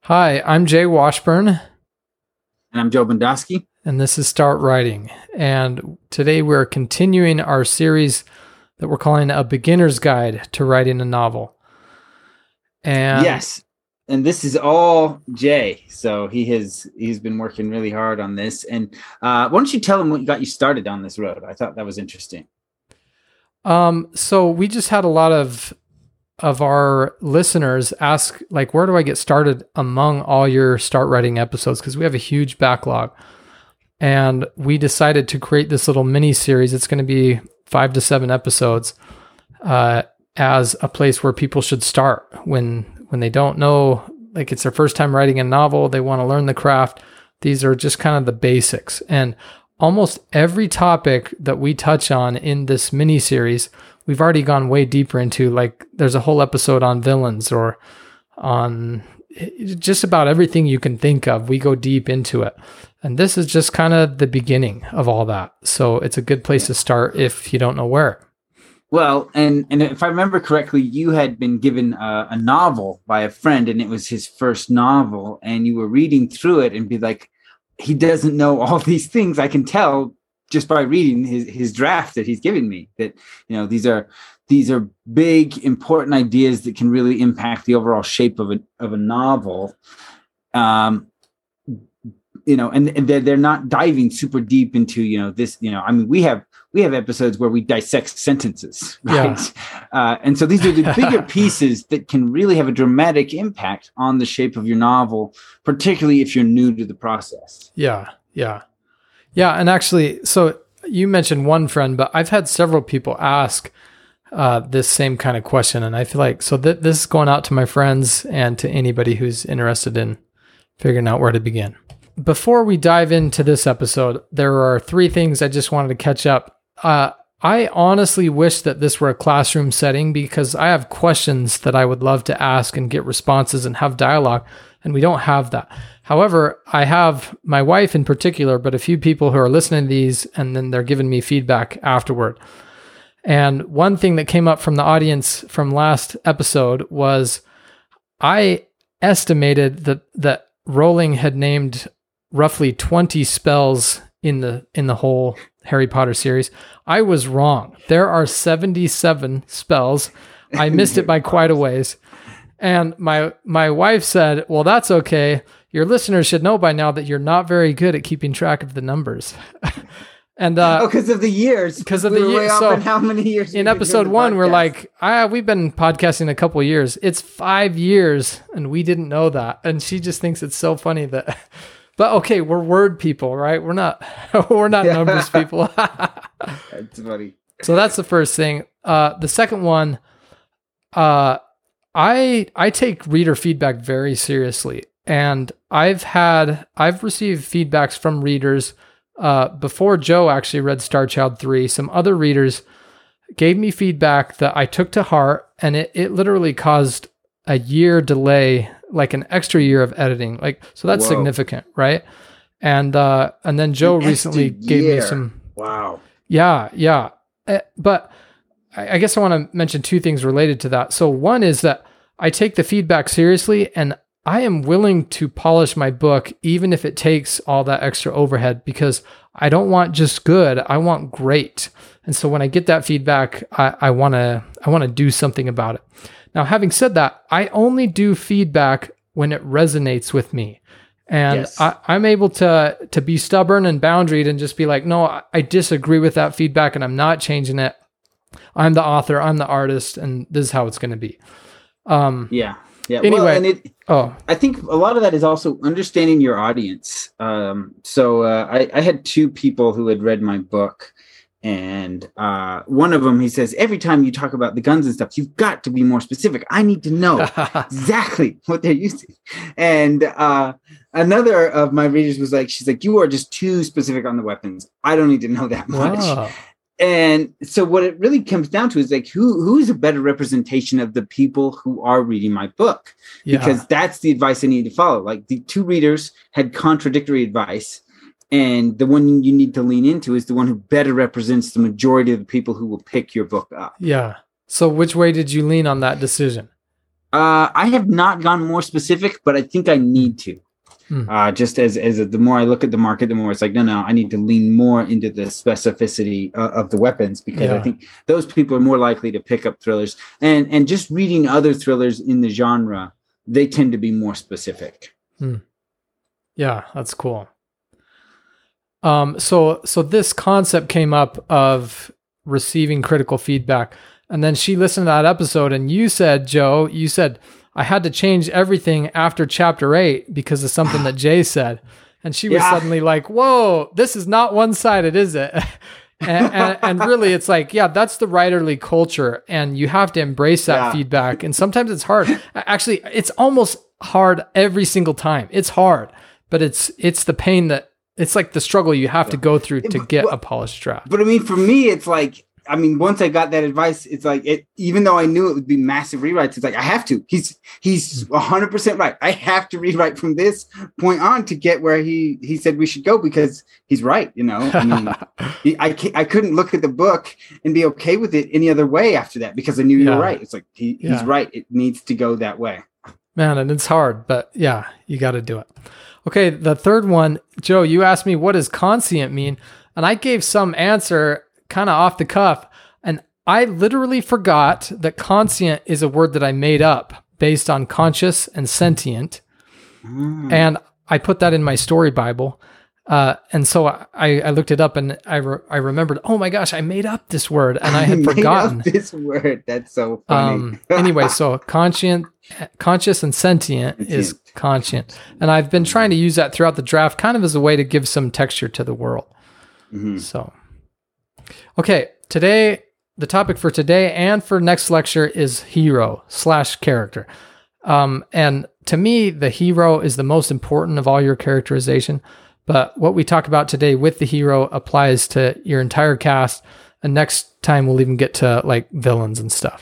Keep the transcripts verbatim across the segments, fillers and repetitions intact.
Hi, I'm Jay Washburn. And I'm Joe Bondowski. And this is Start Writing. And today we're continuing our series that we're calling A Beginner's Guide to Writing a Novel. And yes, and this is all Jay. So he has he's been working really hard on this. And uh, why don't you tell him what got you started on this road? I thought that was interesting. Um, so we just had a lot of of our listeners ask, like, where do I get started among all your Start Writing episodes? Because we have a huge backlog. And we decided to create this little mini series. It's going to be five to seven episodes uh, as a place where people should start when when they don't know, like it's their first time writing a novel, they want to learn the craft. These are just kind of the basics. And almost every topic that we touch on in this mini series, we've already gone way deeper into. Like there's a whole episode on villains or on just about everything you can think of. We go deep into it. And this is just kind of the beginning of all that. So it's a good place to start if you don't know where. Well, and, and if I remember correctly, you had been given a, a novel by a friend, and it was his first novel, and you were reading through it and be like, he doesn't know all these things. I can tell just by reading his, his draft that he's giving me that, you know, these are these are big, important ideas that can really impact the overall shape of a of a novel. Um, you know, and, and they're, they're not diving super deep into, you know, this, you know, I mean, we have, we have episodes where we dissect sentences, right? Yeah. Uh, and so these are the bigger pieces that can really have a dramatic impact on the shape of your novel, particularly if you're new to the process. Yeah. Yeah. Yeah. And actually, so you mentioned one friend, but I've had several people ask uh, this same kind of question. And I feel like, so th- this is going out to my friends and to anybody who's interested in figuring out where to begin. Before we dive into this episode, there are three things I just wanted to catch up. Uh, I honestly wish that this were a classroom setting because I have questions that I would love to ask and get responses and have dialogue, and we don't have that. However, I have my wife in particular, but a few people who are listening to these, and then they're giving me feedback afterward. And one thing that came up from the audience from last episode was I estimated that, that Rowling had named roughly twenty spells in the in the whole Harry Potter series. I was wrong. There are seventy-seven spells. I missed it by quite a ways. And my my wife said, well, that's okay. Your listeners should know by now that you're not very good at keeping track of the numbers. and uh, oh, because of the years. Because of we the years. So in how many years? In episode one, we're like, ah, we've been podcasting a couple years. It's five years, and we didn't know that. And she just thinks it's so funny that... But okay, we're word people, right? We're not we're not numbers people. That's funny. So that's the first thing. Uh, the second one, uh, I I take reader feedback very seriously, and I've had I've received feedbacks from readers uh, before Joe actually read Star Child three. Some other readers gave me feedback that I took to heart, and it it literally caused a year delay, like an extra year of editing. Like, so that's Whoa. significant, right? And, uh, and then Joe an recently gave me some, wow. Yeah. Yeah. Uh, but I, I guess I want to mention two things related to that. So one is that I take the feedback seriously, and I am willing to polish my book, even if it takes all that extra overhead, because I don't want just good. I want great. And so when I get that feedback, I, I want to, I want to do something about it. Now, having said that, I only do feedback when it resonates with me. And yes. I, I'm able to to be stubborn and boundaried and just be like, no, I, I disagree with that feedback and I'm not changing it. I'm the author, I'm the artist, and this is how it's going to be. Um, yeah. Yeah. Anyway, well, and it, oh, I think a lot of that is also understanding your audience. Um, so uh, I, I had two people who had read my book. And uh, one of them, he says, every time you talk about the guns and stuff, you've got to be more specific. I need to know exactly what they're using. And uh, another of my readers was like, she's like, you are just too specific on the weapons. I don't need to know that much. Wow. And so what it really comes down to is like, who who is a better representation of the people who are reading my book? Yeah. Because that's the advice I need to follow. Like the two readers had contradictory advice. And the one you need to lean into is the one who better represents the majority of the people who will pick your book up. Yeah. So which way did you lean on that decision? Uh, I have not gone more specific, but I think I need to. Hmm. Uh, just as as a, the more I look at the market, the more it's like, no, no, I need to lean more into the specificity uh, of the weapons, because yeah. I think those people are more likely to pick up thrillers. And and just reading other thrillers in the genre, they tend to be more specific. Hmm. Yeah, that's cool. Um, so so this concept came up of receiving critical feedback, and then she listened to that episode, and you said, Joe, you said, I had to change everything after chapter eight because of something that Jay said. And she was yeah. suddenly like, whoa, this is not one-sided, is it? and, and, and really it's like, yeah, that's the writerly culture, and you have to embrace that yeah. feedback. And sometimes it's hard. Actually, it's almost hard every single time. It's hard, but it's, it's the pain that it's like the struggle you have to go through to get a polished draft. But I mean, for me, it's like, I mean, once I got that advice, it's like, it, even though I knew it would be massive rewrites, it's like, I have to. He's he's one hundred percent right. I have to rewrite from this point on to get where he, he said we should go, because he's right, you know? I mean, he, I, I couldn't look at the book and be okay with it any other way after that, because I knew you yeah. were right. It's like, he, yeah. he's right. It needs to go that way. Man, and it's hard, but yeah, you got to do it. Okay, the third one, Joe, you asked me, what does conscient mean? And I gave some answer kind of off the cuff. And I literally forgot that conscient is a word that I made up based on conscious and sentient. Mm. And I put that in my story Bible. Uh, and so I, I looked it up, and I re- I remembered, oh my gosh, I made up this word, and I had I forgotten made up this word. That's so funny. Um, anyway, so conscient, conscious and sentient, sentient is conscient. And I've been trying to use that throughout the draft, kind of as a way to give some texture to the world. Mm-hmm. So, okay, today, the topic for today and for next lecture is hero slash character. Um, and to me, the hero is the most important of all your characterization. But what we talk about today with the hero applies to your entire cast. And next time we'll even get to like villains and stuff.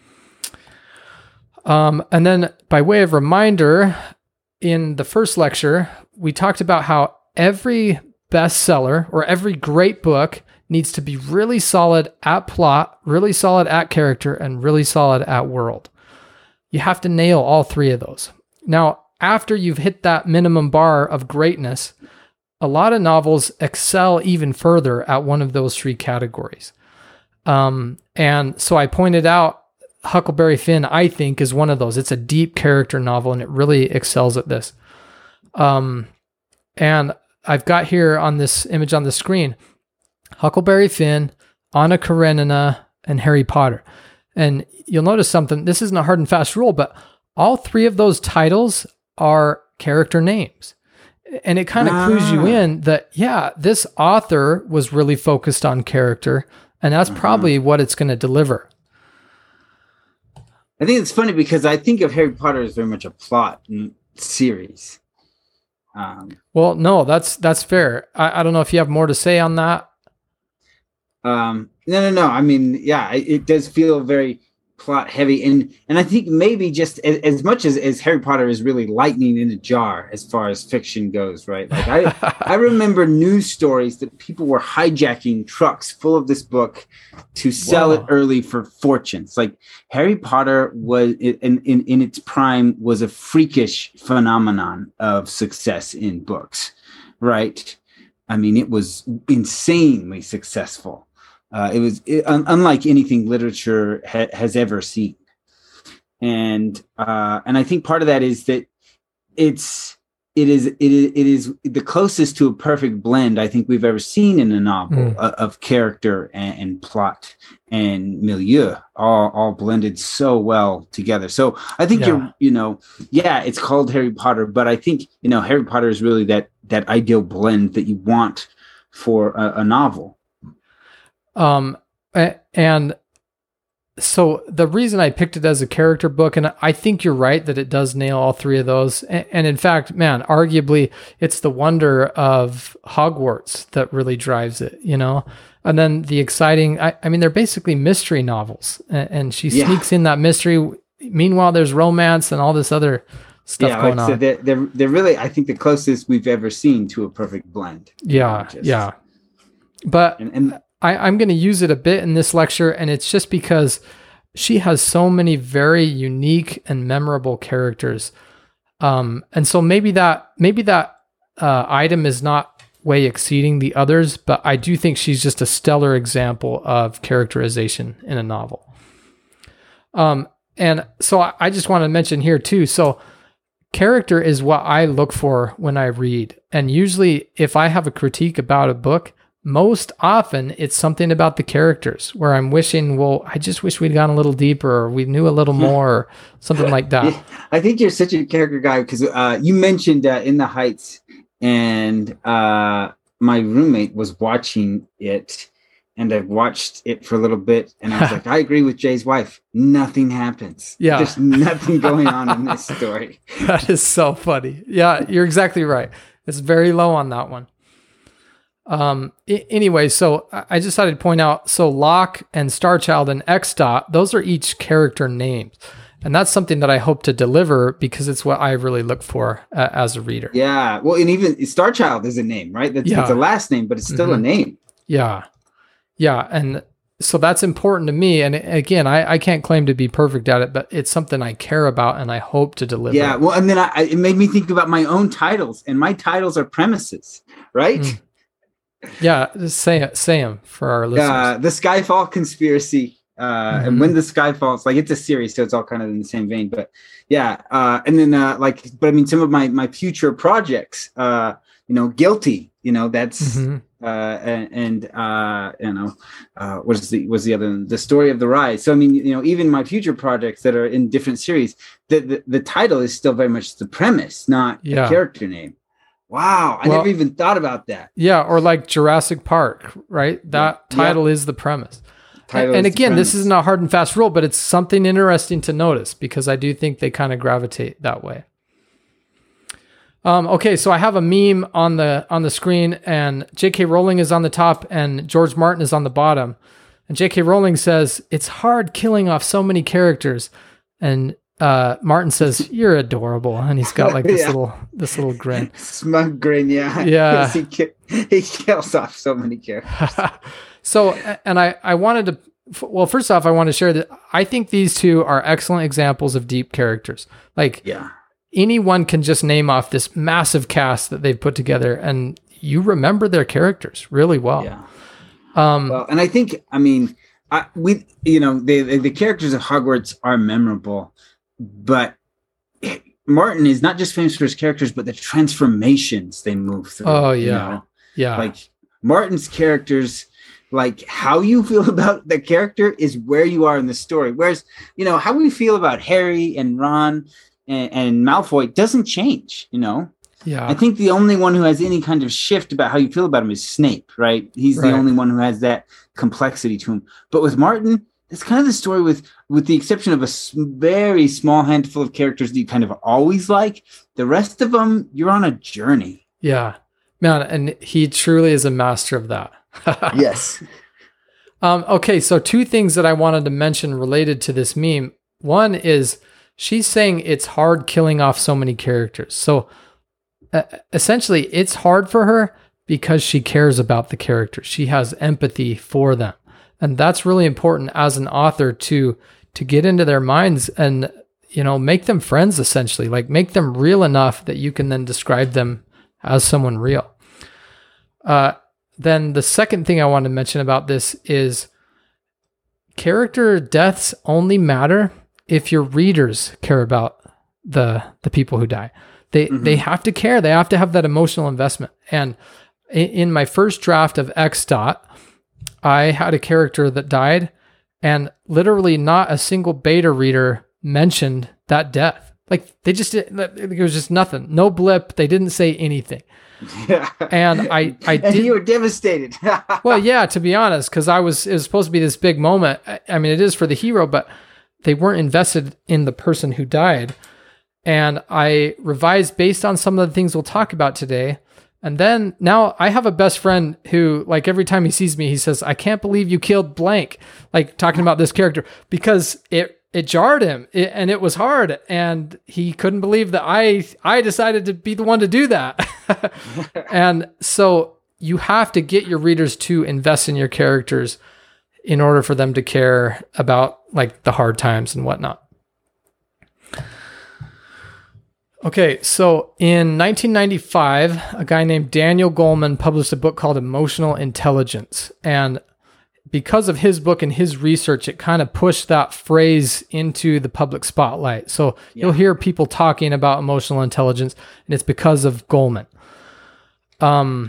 Um, and then by way of reminder, in the first lecture, we talked about how every bestseller or every great book needs to be really solid at plot, really solid at character, and really solid at world. You have to nail all three of those. Now, after you've hit that minimum bar of greatness, a lot of novels excel even further at one of those three categories. Um, and so I pointed out Huckleberry Finn, I think, is one of those. It's a deep character novel, and it really excels at this. Um, and I've got here on this image on the screen, Huckleberry Finn, Anna Karenina, and Harry Potter. And you'll notice something. This isn't a hard and fast rule, but all three of those titles are character names. And it kind of ah. clues you in that, yeah, this author was really focused on character, and that's uh-huh. probably what it's going to deliver. I think it's funny because I think of Harry Potter as very much a plot series. Um, well, no, that's that's fair. I, I don't know if you have more to say on that. Um, no, no, no. I mean, yeah, it, it does feel very plot heavy, and and I think maybe just as, as much as, as Harry Potter is really lightning in a jar as far as fiction goes, right? Like I I remember news stories that people were hijacking trucks full of this book to sell wow. it early for fortunes. Like Harry Potter was in, in in its prime was a freakish phenomenon of success in books, right? I mean, it was insanely successful. Uh, it was it, un, unlike anything literature ha, has ever seen, and uh, and I think part of that is that it's it is it is it is the closest to a perfect blend I think we've ever seen in a novel mm. of, of character and, and plot and milieu, all all blended so well together. So I think yeah. you're you know yeah, it's called Harry Potter, but I think you know Harry Potter is really that that ideal blend that you want for a, a novel. Um, and so the reason I picked it as a character book, and I think you're right that it does nail all three of those. And, and in fact, man, arguably it's the wonder of Hogwarts that really drives it, you know? And then the exciting, I, I mean, they're basically mystery novels, and, and she yeah. sneaks in that mystery. Meanwhile, there's romance and all this other stuff yeah, going like, on. So they're, they're, they're really, I think, the closest we've ever seen to a perfect blend. Yeah. Just, yeah. But, and, and I, I'm going to use it a bit in this lecture, and it's just because she has so many very unique and memorable characters. Um, and so maybe that maybe that uh, item is not way exceeding the others, but I do think she's just a stellar example of characterization in a novel. Um, and so I, I just want to mention here too. So character is what I look for when I read. And usually if I have a critique about a book, most often it's something about the characters where I'm wishing, well, I just wish we'd gone a little deeper or we knew a little more or something like that. Yeah, I think you're such a character guy because uh, you mentioned uh, In the Heights, and uh, my roommate was watching it, and I watched it for a little bit, and I was like, I agree with Jay's wife. Nothing happens. Yeah. There's nothing going on in this story. That is so funny. Yeah, you're exactly right. It's very low on that one. Um, I- anyway, so I just decided to point out, so Locke and Starchild and X Dot, those are each character names. And that's something that I hope to deliver because it's what I really look for uh, as a reader. Yeah. Well, and even Starchild is a name, right? That's, Yeah. It's a last name, but it's still Mhm. a name. Yeah. Yeah. And so that's important to me. And again, I, I can't claim to be perfect at it, but it's something I care about and I hope to deliver. Yeah. Well, and then I, I- it made me think about my own titles, and my titles are premises, right? Mm. Yeah. Just say it, say them for our listeners. Uh, the Skyfall Conspiracy. Uh, Mhm. And When the Sky Falls, like it's a series, so it's all kind of in the same vein. But yeah, uh, and then uh, like, but I mean, some of my my future projects, uh, you know, Guilty, you know, that's Mhm. uh, and, and uh, you know, uh, what is the was the other one? The Story of the Rise. So I mean, you know, even my future projects that are in different series, the the, the title is still very much the premise, not Yeah. the character name. Wow, I Well- never even thought about that. Yeah. Or like Jurassic Park, right? That Yeah. title is the premise. Title And is the again, this premise. isn't a hard and fast rule, but it's something interesting to notice because I do think they kind of gravitate that way. Um, okay, so I have a meme on the on the screen, and J K. Rowling is on the top, and George Martin is on the bottom. And J K. Rowling says it's hard killing off so many characters, and uh, Martin says you're adorable, and he's got like this Yeah. little this little grin. Smug grin, yeah. Yeah. he, ki- he kills off so many characters. So, and I, I wanted to, well, first off, I want to share that I think these two are excellent examples of deep characters. Like Yeah. anyone can just name off this massive cast that they've put together and you remember their characters really well. Yeah. Um, Well, and I think, I mean, I, we, you know, the, the the characters of Hogwarts are memorable, but Martin is not just famous for his characters, but the transformations they move through. Oh, you yeah. know? yeah. Like Martin's characters, like how you feel about the character is where you are in the story. Whereas, you know, how we feel about Harry and Ron and, and Malfoy doesn't change, you know? yeah. I think the only one who has any kind of shift about how you feel about him is Snape, right? He's Right. the only one who has that complexity to him. But with Martin, it's kind of the story with, with the exception of a s- very small handful of characters that you kind of always like. The rest of them, you're on a journey. yeah. Man, and he truly is a master of that. Yes. Um, okay, so two things that I wanted to mention related to this meme. One is she's saying it's hard killing off so many characters. So uh, essentially, it's hard for her because she cares about the characters. She has empathy for them. And that's really important as an author to to get into their minds and, you know, make them friends essentially, like make them real enough that you can then describe them as someone real. Uh, then the second thing I want to mention about this is character deaths only matter if your readers care about the the people who die. They Mhm. they have to care. They have to have that emotional investment. And in, in my first draft of X Dot, I had a character that died, and literally not a single beta reader mentioned that death. Like they just did, it was just nothing. No blip. They didn't say anything. Yeah. And I I and did you were devastated. well, yeah, to be honest, because I was, it was supposed to be this big moment. I, I mean, it is for the hero, but they weren't invested in the person who died. And I revised based on some of the things we'll talk about today. And then now I have a best friend who, like, every time he sees me, he says, I can't believe you killed blank, like talking about this character, because it, it jarred him it, and it was hard. And he couldn't believe that I, I decided to be the one to do that. And so you have to get your readers to invest in your characters in order for them to care about like the hard times and whatnot. Okay, so in nineteen ninety-five, a guy named Daniel Goleman published a book called Emotional Intelligence. And because of his book and his research, it kind of pushed that phrase into the public spotlight. So yeah. You'll hear people talking about emotional intelligence, and it's because of Goleman. Um,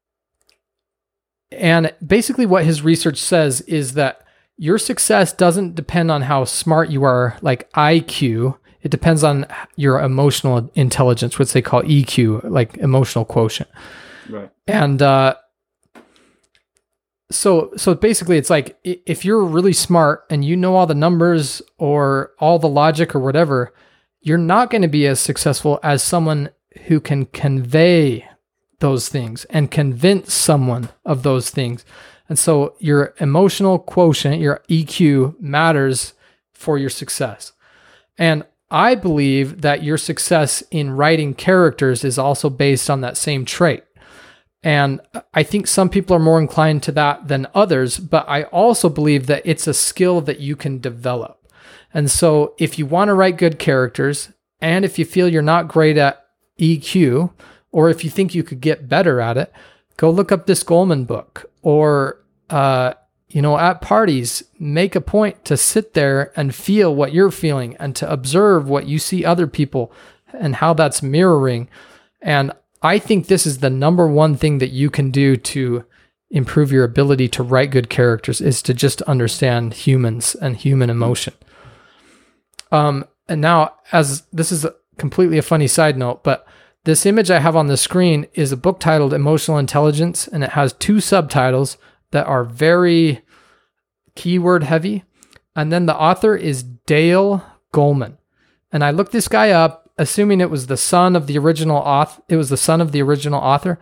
and basically what his research says is that your success doesn't depend on how smart you are, like I Q. It depends on your emotional intelligence, which they call E Q, like emotional quotient. Right. And uh, so, so basically, it's like if you're really smart and you know all the numbers or all the logic or whatever, you're not going to be as successful as someone who can convey those things and convince someone of those things. And so, your emotional quotient, your E Q, matters for your success. And I believe that your success in writing characters is also based on that same trait. And I think some people are more inclined to that than others, but I also believe that it's a skill that you can develop. And so if you want to write good characters, and if you feel you're not great at E Q, or if you think you could get better at it, go look up this Goleman book, or uh, you know, at parties, make a point to sit there and feel what you're feeling and to observe what you see other people and how that's mirroring. And I think this is the number one thing that you can do to improve your ability to write good characters, is to just understand humans and human emotion. Um, and now, as this is a, completely a funny side note, but this image I have on the screen is a book titled Emotional Intelligence, and it has two subtitles that are very keyword heavy. And then the author is Dale Goleman. And I looked this guy up, assuming it was the son of the original author. It was the son of the original author.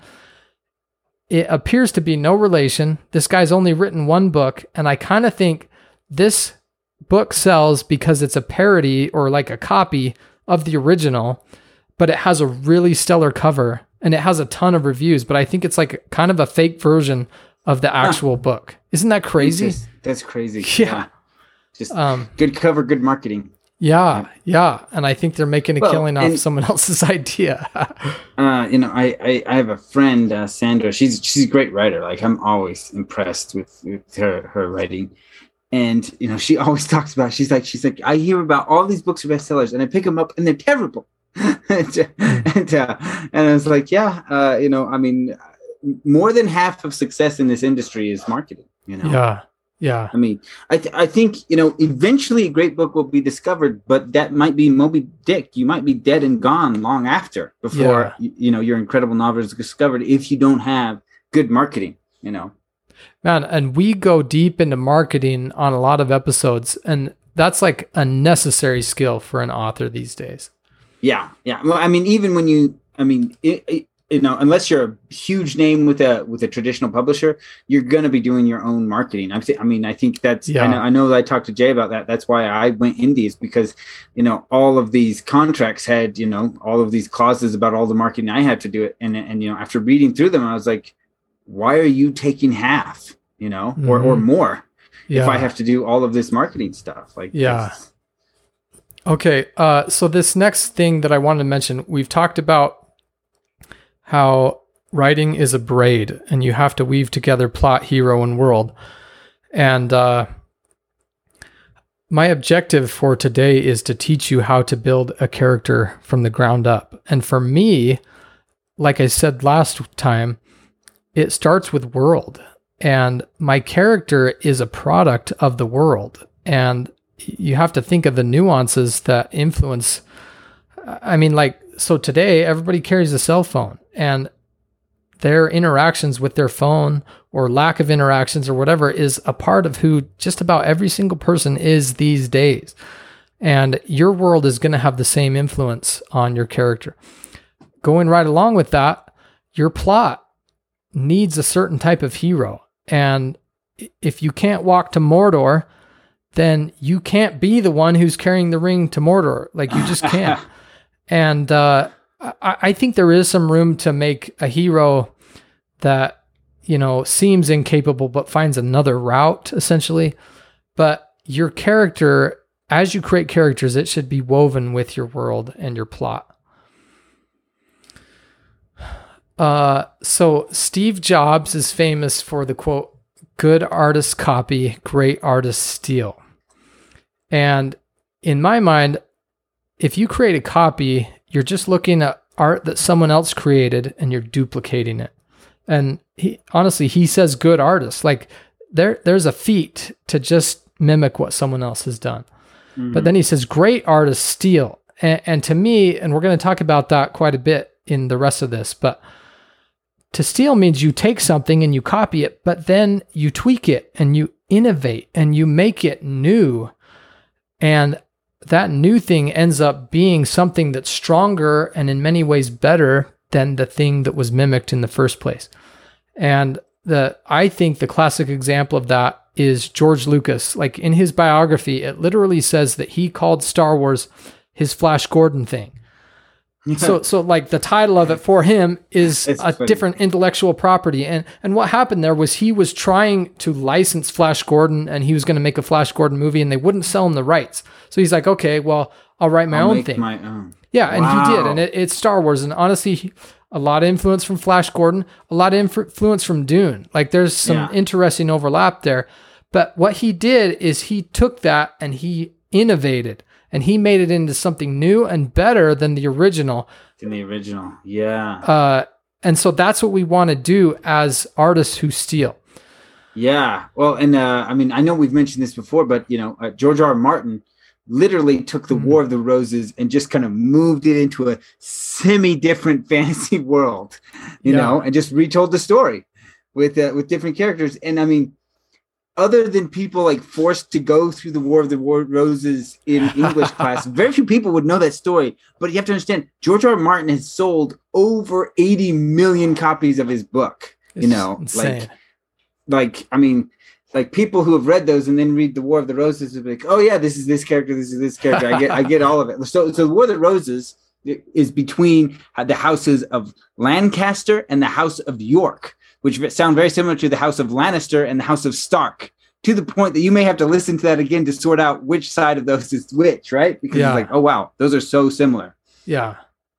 It appears to be no relation. This guy's only written one book. And I kind of think this book sells because it's a parody or like a copy of the original, but it has a really stellar cover and it has a ton of reviews. But I think it's like kind of a fake version of the actual huh. book. Isn't that crazy? Just, that's crazy. Yeah. yeah. Just um, good cover, good marketing. Yeah, yeah. And I think they're making a well, killing off someone else's idea. uh, you know, I, I, I have a friend, uh, Sandra. She's she's a great writer. Like, I'm always impressed with, with her, her writing. And, you know, she always talks about, she's like, she's like, I hear about all these books are bestsellers and I pick them up and they're terrible. and, and, uh, and I was like, yeah, uh, you know, I mean, more than half of success in this industry is marketing, you know? Yeah. Yeah. I mean, I th- I think, you know, eventually a great book will be discovered, but that might be Moby Dick. You might be dead and gone long after before, yeah. you, you know, your incredible novel is discovered if you don't have good marketing, you know? Man, and we go deep into marketing on a lot of episodes, and that's like a necessary skill for an author these days. Yeah. Yeah. Well, I mean, even when you, I mean, it, it, you know, unless you're a huge name with a with a traditional publisher, you're going to be doing your own marketing. I, th- I mean, I think that's. Yeah. I know. I know that I talked to Jay about that. That's why I went indies, because, you know, all of these contracts had, you know, all of these clauses about all the marketing I had to do it, and and you know, after reading through them, I was like, why are you taking half, you know, mm-hmm. or or more, yeah. if I have to do all of this marketing stuff? Like, yeah. Okay. Uh, so this next thing that I wanted to mention, we've talked about how writing is a braid and you have to weave together plot, hero, and world. And uh, my objective for today is to teach you how to build a character from the ground up. And for me, like I said last time, it starts with world. And my character is a product of the world. And you have to think of the nuances that influence. I mean, like, so today everybody carries a cell phone, and their interactions with their phone or lack of interactions or whatever is a part of who just about every single person is these days. And your world is going to have the same influence on your character. Going right along with that, your plot needs a certain type of hero. And if you can't walk to Mordor, then you can't be the one who's carrying the ring to Mordor. Like, you just can't. And uh, I, I think there is some room to make a hero that, you know, seems incapable but finds another route, essentially. But your character, as you create characters, it should be woven with your world and your plot. Uh, so Steve Jobs is famous for the quote, "Good artists copy, great artists steal." And in my mind, if you create a copy, you're just looking at art that someone else created and you're duplicating it. And he, honestly, he says good artists. Like there, there's a feat to just mimic what someone else has done. Mm-hmm. But then he says great artists steal. And, and to me, and we're going to talk about that quite a bit in the rest of this, but to steal means you take something and you copy it, but then you tweak it and you innovate and you make it new. And that new thing ends up being something that's stronger and in many ways better than the thing that was mimicked in the first place. And the I think the classic example of that is George Lucas. Like in his biography, it literally says that he called Star Wars his Flash Gordon thing. So, so like the title of it for him is it's a funny. different intellectual property. And, and what happened there was he was trying to license Flash Gordon and he was going to make a Flash Gordon movie and they wouldn't sell him the rights. So he's like, okay, well, I'll write my I'll own make thing. My own. Yeah. And Wow. he did. And it, it's Star Wars. And honestly, a lot of influence from Flash Gordon, a lot of influence from Dune. Like there's some Yeah. interesting overlap there. But what he did is he took that and he innovated and he made it into something new and better than the original. In the original, yeah. Uh, and so that's what we want to do as artists who steal. Yeah. Well, and uh, I mean, I know we've mentioned this before, but you know, uh, George R. R. Martin literally took the mm. War of the Roses and just kind of moved it into a semi-different fantasy world, you yeah. know, and just retold the story with uh, with different characters. And I mean, other than people like forced to go through the War of the War Roses in English class, very few people would know that story. But you have to understand, George R. R. Martin has sold over eighty million copies of his book. It's you know, insane. like, like I mean, like people who have read those and then read the War of the Roses would be like, oh yeah, this is this character, this is this character. I get, I get all of it. So, so the War of the Roses is between the houses of Lancaster and the House of York, which sound very similar to the House of Lannister and the House of Stark, to the point that you may have to listen to that again to sort out which side of those is which, right? Because yeah. it's like, oh, wow, those are so similar. Yeah.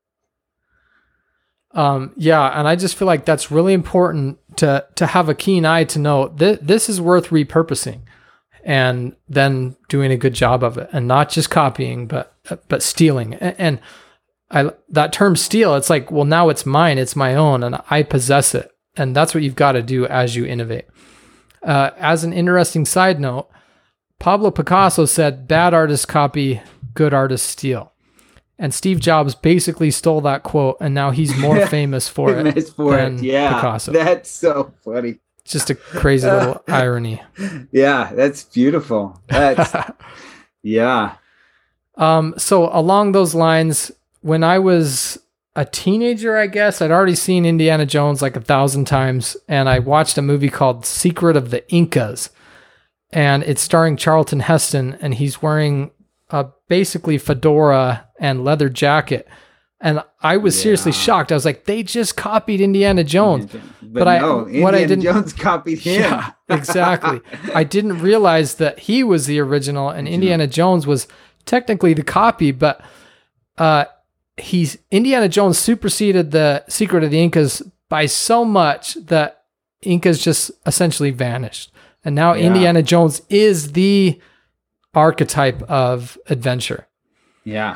Um, yeah, and I just feel like that's really important to to have a keen eye to know that this is worth repurposing and then doing a good job of it and not just copying, but but stealing. And, and I that term steal, it's like, well, now it's mine, it's my own, and I possess it. And that's what you've got to do as you innovate. Uh, as an interesting side note, Pablo Picasso said, bad artists copy, good artists steal. And Steve Jobs basically stole that quote, and now he's more famous for it for than it. Yeah, Picasso. That's so funny. It's just a crazy little irony. Yeah, that's beautiful. That's, yeah. Um, so along those lines, when I was a teenager, I guess, I'd already seen Indiana Jones like a thousand times, and I watched a movie called Secret of the Incas, and it's starring Charlton Heston, and he's wearing a basically fedora and leather jacket. And I was yeah. seriously shocked. I was like, they just copied Indiana Jones. But, but I, no, Indiana what I didn't, Jones copied him. Yeah, exactly. I didn't realize that he was the original and Indiana Jones was technically the copy, but uh, he's Indiana Jones superseded the Secret of the Incas by so much that Incas just essentially vanished. And now yeah. Indiana Jones is the archetype of adventure. Yeah.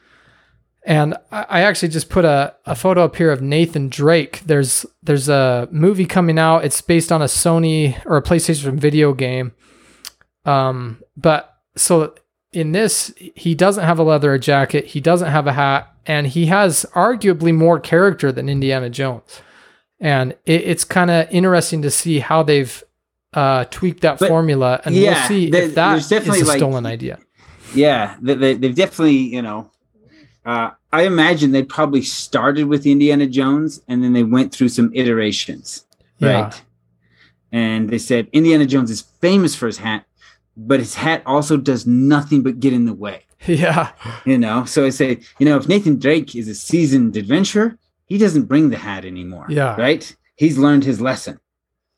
And I actually just put a, a photo up here of Nathan Drake. There's there's a movie coming out. It's based on a Sony or a PlayStation video game. Um, but so in this, he doesn't have a leather jacket. He doesn't have a hat, and he has arguably more character than Indiana Jones. And it, it's kind of interesting to see how they've uh, tweaked that but, formula, and yeah, we'll see if that is a like, stolen idea. Yeah, they, they, they've definitely, you know. Uh, I imagine they probably started with Indiana Jones and then they went through some iterations, yeah. right? And they said Indiana Jones is famous for his hat, but his hat also does nothing but get in the way. Yeah. You know, so I say, you know, if Nathan Drake is a seasoned adventurer, he doesn't bring the hat anymore. Yeah. Right? He's learned his lesson.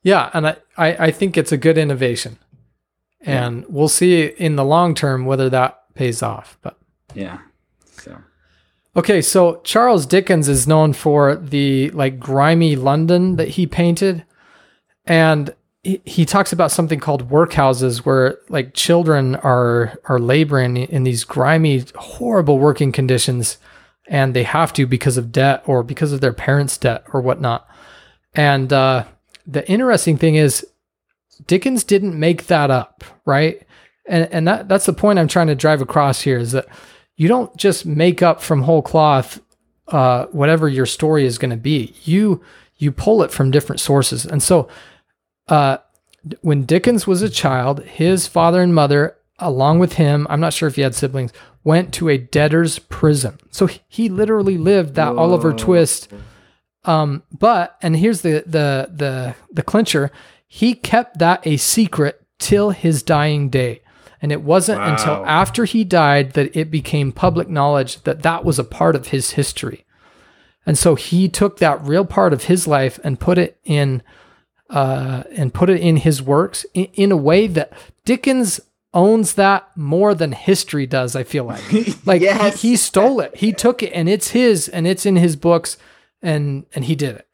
Yeah, and I, I, I think it's a good innovation. And yeah. we'll see in the long term whether that pays off. But yeah. So okay, so Charles Dickens is known for the like grimy London that he painted. And he, he talks about something called workhouses where like children are are laboring in these grimy, horrible working conditions, and they have to because of debt or because of their parents' debt or whatnot. And uh, the interesting thing is Dickens didn't make that up, right? And and that that's the point I'm trying to drive across here is that you don't just make up from whole cloth uh, whatever your story is going to be. You you pull it from different sources. And so uh, when Dickens was a child, his father and mother, along with him, I'm not sure if he had siblings, went to a debtor's prison. So he, he literally lived that Whoa. Oliver Twist. Um, but, and here's the, the, the, the clincher, he kept that a secret till his dying day. And it wasn't wow. until after he died that it became public knowledge that that was a part of his history. And so he took that real part of his life and put it in, uh, and put it in his works in, in a way that Dickens owns that more than history does. I feel like, like yes. he, he stole it. He took it and it's his and it's in his books and, and he did it.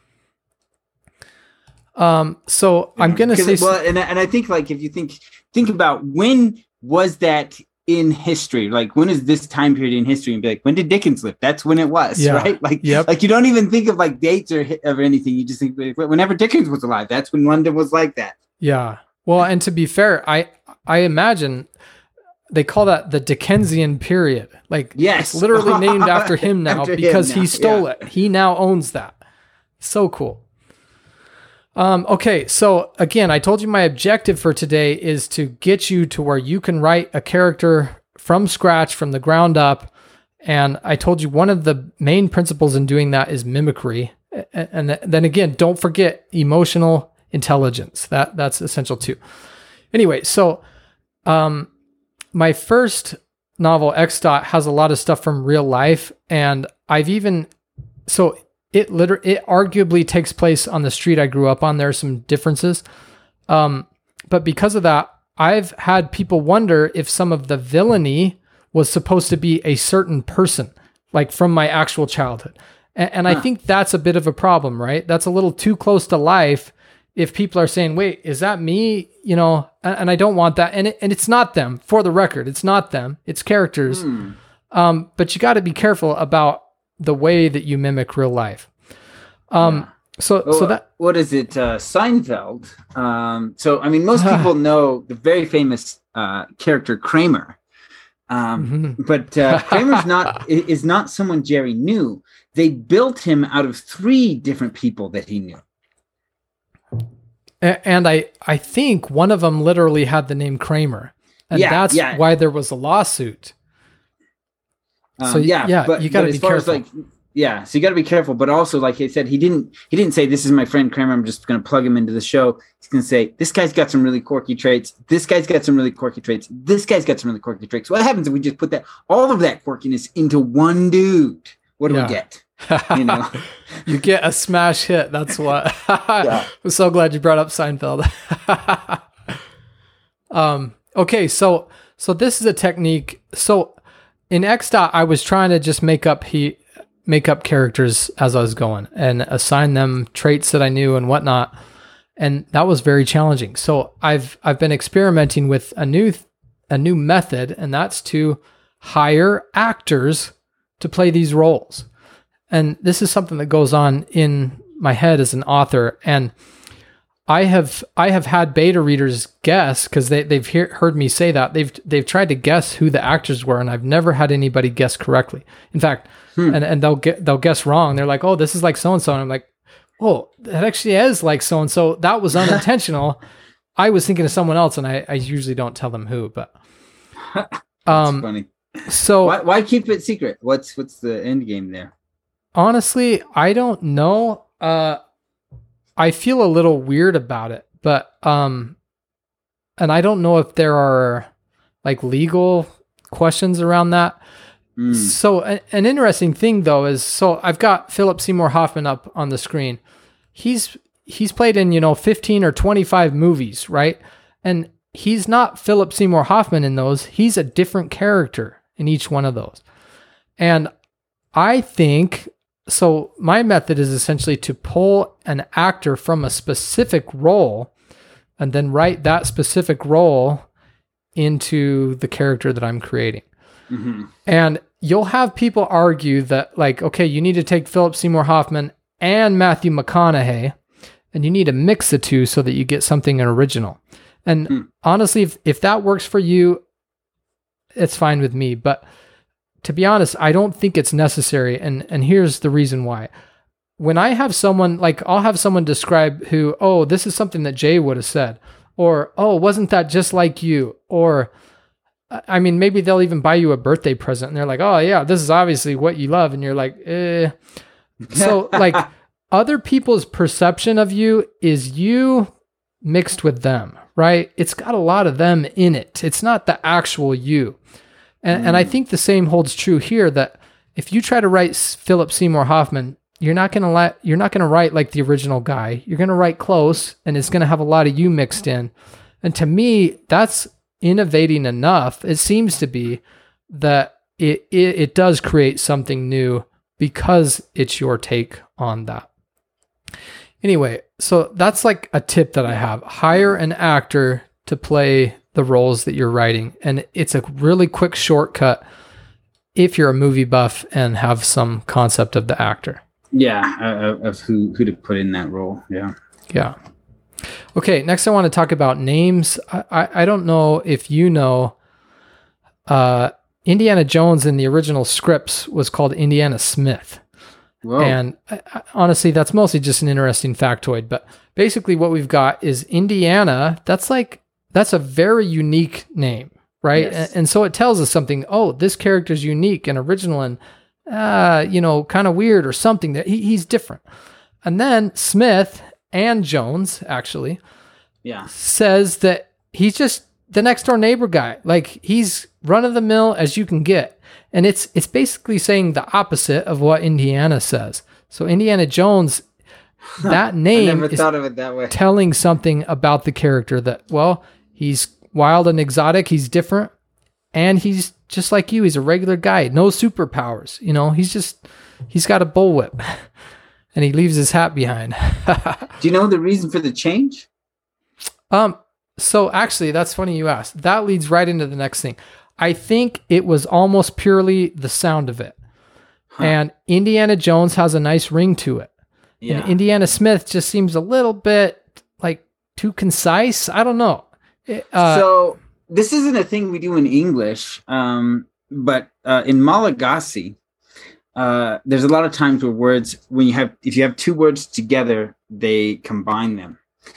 Um, so I'm going to say, well, and, and I think like, if you think, think about when was that in history? Like when is this time period in history and be like, when did Dickens live? That's when it was, yeah. right? Like, yep. like you don't even think of like dates or, or anything. You just think whenever Dickens was alive, that's when London was like that. Yeah. Well, and to be fair, I, I imagine they call that the Dickensian period. Like yes. it's literally named after him now after because him now. he stole yeah. it. He now owns that. So cool. Um, okay, so again, I told you my objective for today is to get you to where you can write a character from scratch, from the ground up. And I told you one of the main principles in doing that is mimicry. And then again, don't forget emotional intelligence. That that's essential too. Anyway, so um, my first novel, X Dot, has a lot of stuff from real life. And I've even, so It liter- it arguably takes place on the street I grew up on. There are some differences. Um, but because of that, I've had people wonder if some of the villainy was supposed to be a certain person, like from my actual childhood. And, and huh. I think that's a bit of a problem, right? That's a little too close to life if people are saying, wait, is that me? You know, and, and I don't want that. And, it, and it's not them, for the record. It's not them. It's characters. Hmm. Um, but you got to be careful about the way that you mimic real life. Um, yeah. so, well, so that, what is it? Uh, Seinfeld. Um, so, I mean, most people know the very famous, uh, character Kramer. Um, mm-hmm. but, uh, Kramer's not, is not someone Jerry knew. They built him out of three different people that he knew. And I, I think one of them literally had the name Kramer, and yeah, that's yeah. why there was a lawsuit. Um, so yeah, yeah, but, you got to be careful. Like, yeah, so you got to be careful. But also, like I said, he didn't he didn't say, "This is my friend Kramer. I'm just going to plug him into the show." He's going to say, "This guy's got some really quirky traits. This guy's got some really quirky traits. This guy's got some really quirky traits." What happens if we just put that all of that quirkiness into one dude? What do yeah. we get? You know, you get a smash hit. That's what. yeah. I'm so glad you brought up Seinfeld. um. Okay, so so this is a technique. So. In X Dot, I was trying to just make up he make up characters as I was going and assign them traits that I knew and whatnot, and that was very challenging. So I've I've been experimenting with a new a new method, and that's to hire actors to play these roles. And this is something that goes on in my head as an author, and I have I have had beta readers guess because they they've hear, heard me say that they've they've tried to guess who the actors were, and I've never had anybody guess correctly. In fact, hmm. and and they'll get they'll guess wrong. They're like, "Oh, this is like so and so," and I'm like, "Oh, that actually is like so and so. That was unintentional. I was thinking of someone else, and I, I usually don't tell them who." But that's um, funny. So why, why keep it secret? What's what's the end game there? Honestly, I don't know. Uh, I feel a little weird about it, but, um, and I don't know if there are like legal questions around that. Mm. So a, an interesting thing though is, so I've got Philip Seymour Hoffman up on the screen. He's, he's played in, you know, fifteen or twenty-five movies, right? And he's not Philip Seymour Hoffman in those. He's a different character in each one of those. And I think, so my method is essentially to pull an actor from a specific role and then write that specific role into the character that I'm creating. Mm-hmm. And you'll have people argue that, like, okay, you need to take Philip Seymour Hoffman and Matthew McConaughey, and you need to mix the two so that you get something original. And mm. honestly, if, if that works for you, it's fine with me. But to be honest, I don't think it's necessary. And, and here's the reason why. When I have someone, like, I'll have someone describe who, oh, this is something that Jay would have said, or, oh, wasn't that just like you? Or, I mean, maybe they'll even buy you a birthday present and they're like, oh yeah, this is obviously what you love. And you're like, eh. So like other people's perception of you is you mixed with them, right? It's got a lot of them in it. It's not the actual you. And, mm. and I think the same holds true here, that if you try to write Philip Seymour Hoffman, you're not going to let, you're not going to write like the original guy. You're going to write close, and it's going to have a lot of you mixed in. And to me, that's innovating enough, it seems to be, that it, it it does create something new because it's your take on that. Anyway, so that's like a tip that I have. Hire an actor to play the roles that you're writing. And it's a really quick shortcut if you're a movie buff and have some concept of the actor. Yeah, uh, of who, who to put in that role. Yeah. Yeah. Okay, next I want to talk about names. I, I, I don't know if you know, uh, Indiana Jones in the original scripts was called Indiana Smith. Whoa. And I, I, honestly, that's mostly just an interesting factoid. But basically what we've got is Indiana. That's like, that's a very unique name, right? Yes. And, and so it tells us something. Oh, this character's unique and original and, uh, you know, kind of weird or something, that he, he's different. And then Smith and Jones, actually, yeah, says that he's just the next door neighbor guy. Like, he's run of the mill as you can get. And it's it's basically saying the opposite of what Indiana says. So Indiana Jones, that name I never is thought of it that way. Telling something about the character, that, well, he's wild and exotic, he's different, and he's just like you. He's a regular guy, no superpowers. You know, he's just, he's got a bullwhip. And he leaves his hat behind. Do you know the reason for the change? Um. So actually, that's funny you asked. That leads right into the next thing. I think it was almost purely the sound of it. Huh. And Indiana Jones has a nice ring to it. Yeah. And Indiana Smith just seems a little bit like too concise. I don't know. It, uh, so this isn't a thing we do in English, um, but uh, in Malagasy, Uh, there's a lot of times where words, when you have, if you have two words together, they combine them.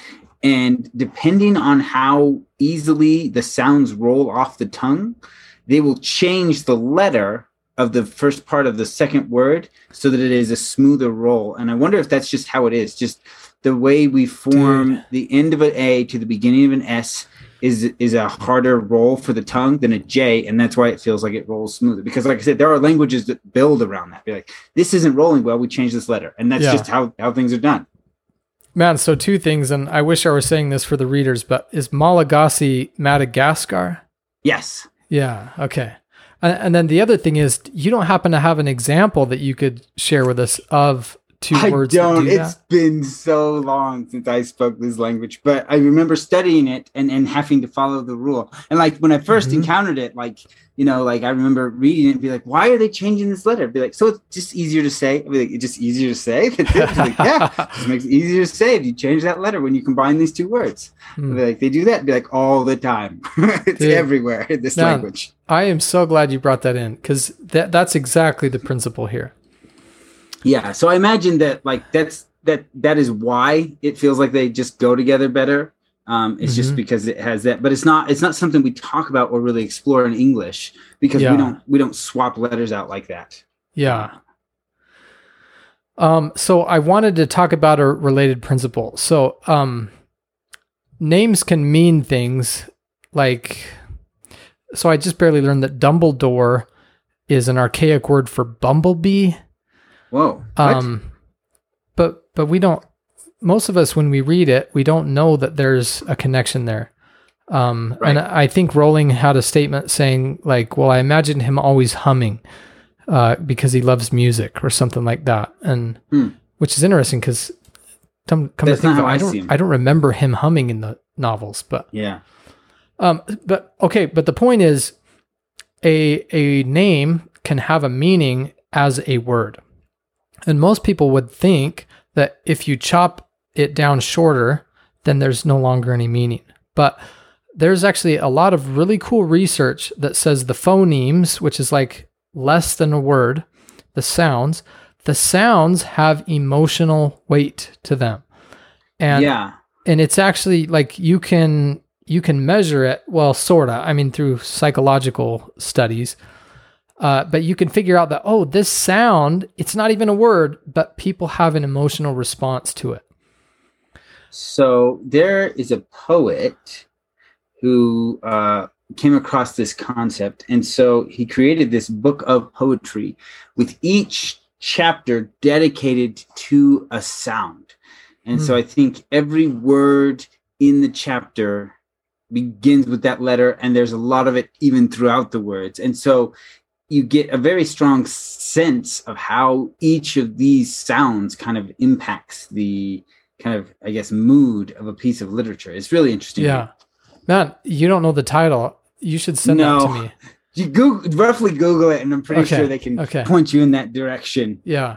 And depending on how easily the sounds roll off the tongue, they will change the letter of the first part of the second word so that it is a smoother roll. And I wonder if that's just how it is. Just the way we form Dude. the end of an A to the beginning of an S is is a harder roll for the tongue than a J, and that's why it feels like it rolls smoother. Because, like I said, there are languages that build around that. Be like, this isn't rolling well, we change this letter, and that's yeah. just how, how things are done. Man, so two things, and I wish I were saying this for the readers, but is Malagasy Madagascar? Yes. Yeah, okay. And, and then the other thing is, you don't happen to have an example that you could share with us of two I words don't. that do it's that? been so long since I spoke this language, but I remember studying it and, and having to follow the rule. And like when I first mm-hmm. encountered it, like, you know, like I remember reading it and be like, why are they changing this letter? Be like, so it's just easier to say. I'd be like, it's just easier to say. Like, yeah, it just makes it easier to say if you change that letter when you combine these two words. Mm. Be like, they do that. Be like, all the time. It's Dude, everywhere in this now, language. I am so glad you brought that in, because that that's exactly the principle here. Yeah, so I imagine that like that's that that is why it feels like they just go together better. Um, it's mm-hmm. just because it has that, but it's not it's not something we talk about or really explore in English, because yeah. we don't we don't swap letters out like that. Yeah. Um. So I wanted to talk about a related principle. So um, names can mean things like. So I just barely learned that Dumbledore is an archaic word for bumblebee. Whoa. Um, but but we don't most of us, when we read it, we don't know that there's a connection there. Um, Right. And I think Rowling had a statement saying like, well, I imagine him always humming uh, because he loves music or something like that. And Hmm. which is interesting because come, come to That's think not of it, how I I see don't, him. I don't remember him humming in the novels, but, Yeah. um, but okay. But the point is a, a name can have a meaning as a word. And most people would think that if you chop it down shorter, then there's no longer any meaning. But there's actually a lot of really cool research that says the phonemes, which is like less than a word, the sounds, the sounds have emotional weight to them. And yeah. and it's actually like you can you can measure it, well, sorta. I mean, through psychological studies. Uh, but you can figure out that, oh, this sound, it's not even a word, but people have an emotional response to it. So there is a poet who uh, came across this concept. And so he created this book of poetry with each chapter dedicated to a sound. And Hmm. so I think every word in the chapter begins with that letter, and there's a lot of it even throughout the words. And so you get a very strong sense of how each of these sounds kind of impacts the kind of, I guess, mood of a piece of literature. It's really interesting. Yeah. Man, you don't know the title. You should send No. that to me. You Google, roughly Google it, and I'm pretty Okay, sure they can okay. point you in that direction. Yeah.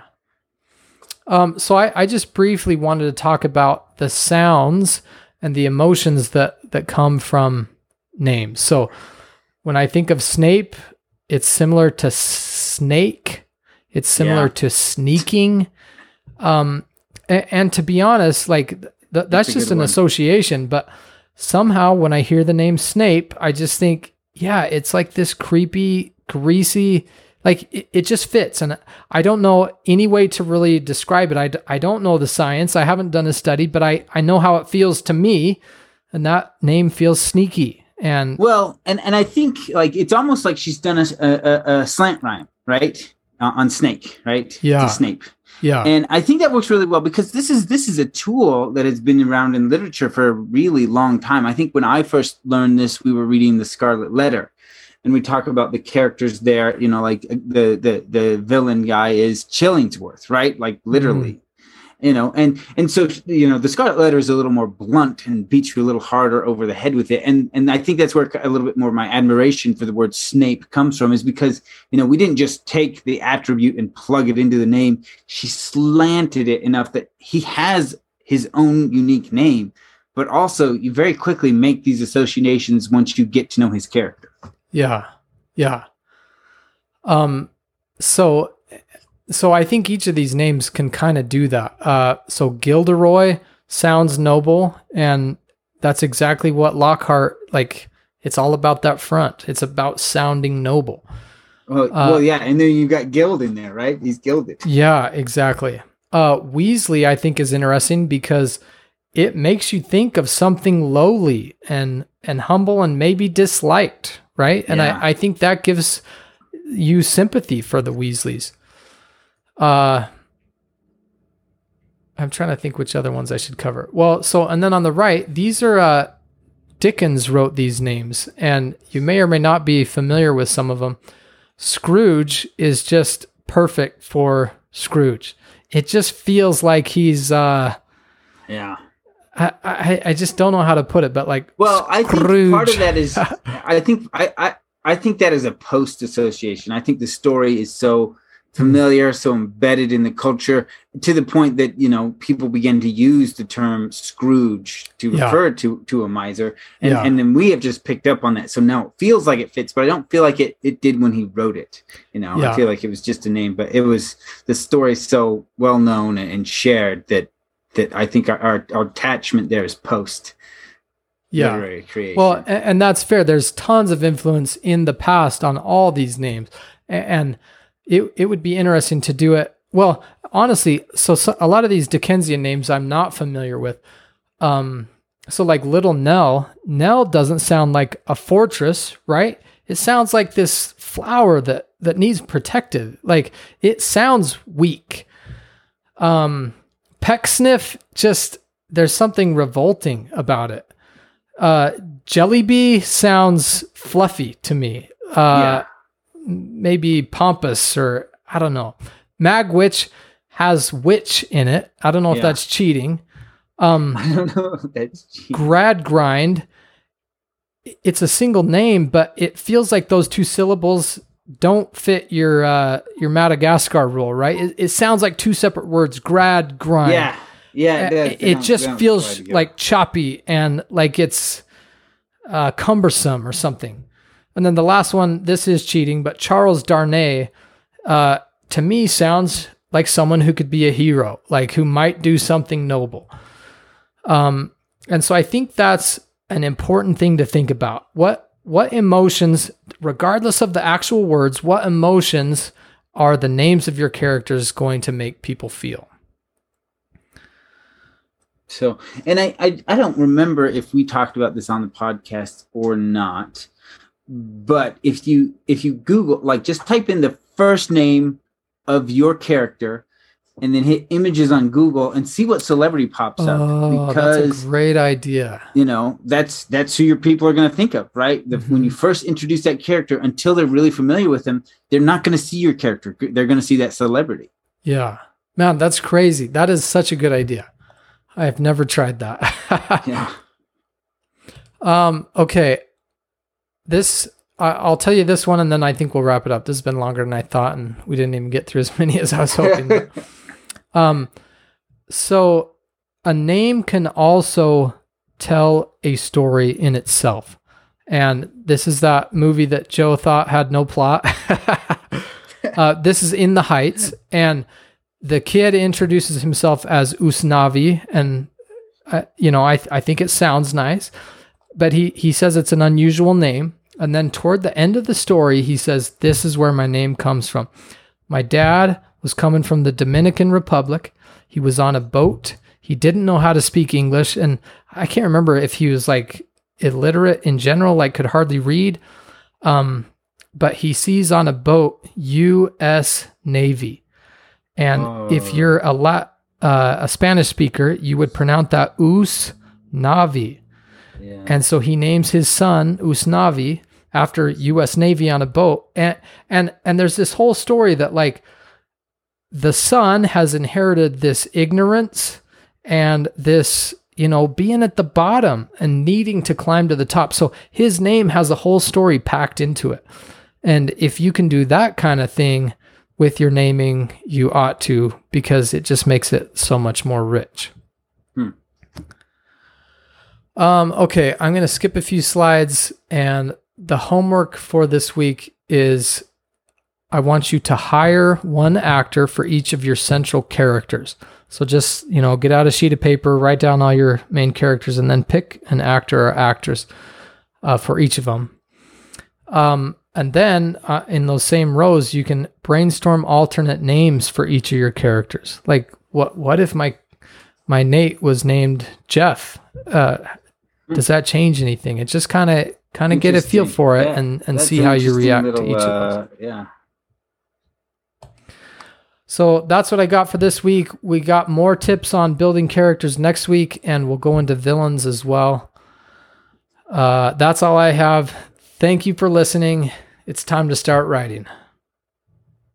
Um, so I, I just briefly wanted to talk about the sounds and the emotions that, that come from names. So when I think of Snape, it's similar to snake. It's similar Yeah. to sneaking. Um, and, and to be honest, like th- that's That's a just good an one. association. But somehow when I hear the name Snape, I just think, yeah, it's like this creepy, greasy, like it, it just fits. And I don't know any way to really describe it. I, d- I don't know the science. I haven't done a study, but I, I know how it feels to me. And that name feels sneaky. And Well, and, and I think like it's almost like she's done a, a, a slant rhyme, right? Uh, on snake, right? Yeah. To Snape. yeah, And I think that works really well because this is this is a tool that has been around in literature for a really long time. I think when I first learned this, we were reading The Scarlet Letter, and we talk about the characters there. You know, like the the the villain guy is Chillingsworth, right? Like literally, Mm-hmm. you know. And and so you know, The Scarlet Letter is a little more blunt and beats you a little harder over the head with it. And and I think that's where a little bit more of my admiration for the word Snape comes from, is because you know we didn't just take the attribute and plug it into the name. She slanted it enough that he has his own unique name, but also you very quickly make these associations once you get to know his character. yeah, yeah. Um, so, so I think each of these names can kind of do that. Uh, so Gilderoy sounds noble, and that's exactly what Lockhart, like, it's all about that front. It's about sounding noble. Well, Uh, well, yeah, and then you got Gild in there, right? He's gilded. Yeah, exactly. Uh, Weasley, I think, is interesting because it makes you think of something lowly and and humble and maybe disliked, right? And Yeah. I, I think that gives you sympathy for the Weasleys. Uh, I'm trying to think which other ones I should cover. Well, so, and then on the right, these are, uh, Dickens wrote these names, and you may or may not be familiar with some of them. Scrooge is just perfect for Scrooge. It just feels like he's, uh, Yeah. I, I, I just don't know how to put it, but like, Well, I think Scrooge. part of that is, I think, I, I, I think that is a post association. I think the story is so familiar, so embedded in the culture to the point that, you know, people begin to use the term Scrooge to Yeah. refer to, to a miser. And, Yeah. and then we have just picked up on that. So now it feels like it fits, but I don't feel like it, it did when he wrote it. You know, Yeah. I feel like it was just a name, but it was the story so well known and shared that, that I think our, our, our attachment there is post yeah. literary creation. Well, and, and that's fair. There's tons of influence in the past on all these names, A- and it it would be interesting to do it. Well, honestly, so, so a lot of these Dickensian names I'm not familiar with. Um, so like Little Nell, Nell doesn't sound like a fortress, right? It sounds like this flower that that needs protected. Like it sounds weak. Um, Pecksniff, just there's something revolting about it. Uh, Jellyby sounds fluffy to me. Uh, yeah. Maybe pompous, or I don't know. Magwitch has witch in it. I don't know if yeah. that's cheating. Um, I don't know if that's cheating. Gradgrind, it's a single name, but it feels like those two syllables don't fit your uh, your Madagascar rule, right? It, it sounds like two separate words. Gradgrind. Yeah, yeah. It, it just feels like choppy and like it's uh, cumbersome or something. And then the last one, this is cheating, but Charles Darnay, uh, to me, sounds like someone who could be a hero, like who might do something noble. Um, and so I think that's an important thing to think about. What what emotions, regardless of the actual words, what emotions are the names of your characters going to make people feel? So, and I, I, I don't remember if we talked about this on the podcast or not. But if you if you Google, like, just type in the first name of your character and then hit images on Google and see what celebrity pops up. Oh, because that's a great idea. You know, that's that's who your people are going to think of, right? The, mm-hmm. When you first introduce that character, until they're really familiar with them, they're not going to see your character. They're going to see that celebrity. Yeah. Man, that's crazy. That is such a good idea. I have never tried that. yeah. Um, okay. This, I'll tell you this one, and then I think we'll wrap it up. This has been longer than I thought, and we didn't even get through as many as I was hoping. But, um, so a name can also tell a story in itself. And this is that movie that Joe thought had no plot. uh, this is In the Heights, and the kid introduces himself as Usnavi, and uh, you know, I th- I think it sounds nice, but he he says it's an unusual name. And then toward the end of the story, he says, this is where my name comes from. My dad was coming from the Dominican Republic. He was on a boat. He didn't know how to speak English. And I can't remember if he was like illiterate in general, like could hardly read. Um, but he sees on a boat, U S Navy. And oh. if you're a La- uh, a Spanish speaker, you would pronounce that Us Navi. Yeah. And so he names his son Usnavi after U S Navy on a boat. And, and, and there's this whole story that like the son has inherited this ignorance and this, you know, being at the bottom and needing to climb to the top. So his name has a whole story packed into it. And if you can do that kind of thing with your naming, you ought to, because it just makes it so much more rich. Hmm. Um, okay, I'm going to skip a few slides, and the homework for this week is I want you to hire one actor for each of your central characters. So just, you know, get out a sheet of paper, write down all your main characters, and then pick an actor or actress uh, for each of them. Um, and then uh, in those same rows, you can brainstorm alternate names for each of your characters. Like, what what if my my Nate was named Jeff? Uh, does that change anything? It just kind of kind of get a feel for it, yeah, and, and see how you react little, to each uh, of those. Yeah. So that's what I got for this week. We got more tips on building characters next week, and we'll go into villains as well. Uh, that's all I have. Thank you for listening. It's time to start writing.